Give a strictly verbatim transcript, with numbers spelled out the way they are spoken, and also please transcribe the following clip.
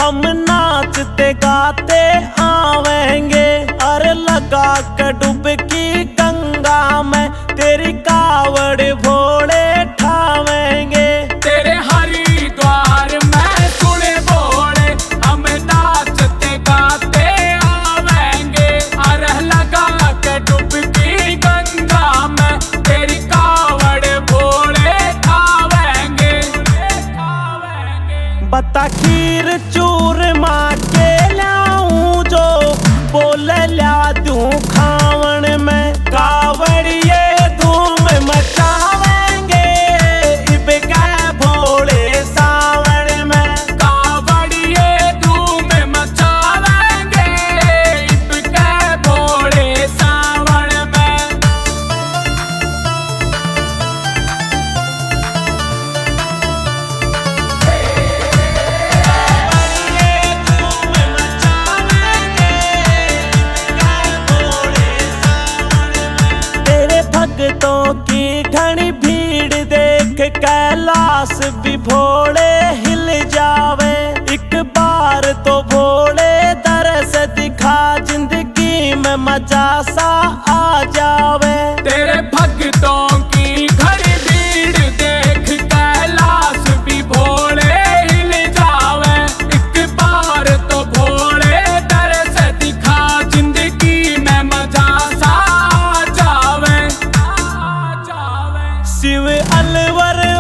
हम नाचते गाते आवेंगे। अरे लगा के डुबकी गंगा में तेरी कावड़ भोले ठावेंगे। तेरे हरिद्वार में सुने बोले हम नाचते गाते आवेंगे। अरे लगा के डुबकी गंगा में तेरी कावड़ भोले ठावेंगे। बता खीर चूरमा के लाऊं जो बोल ल्या दूं खावण में। कावड़िए धूम मचावेंगे इब के भोले सावण में। कावड़िए धूम मचावेंगे इब के भोले सावण में। भक्तों की घनी भीड़ देख कैलाश भी भोले हिल जावे। एक बार तो भोले दरस दिखा जिंदगी में मजा सा आ जावे। तेरे भक्तों की घनी भीड़ देख कैलाश भी भोले हिल जावे। एक बार तो भोले दरस दिखा जिंदगी में मजा सा आ जावे। शिव अलवर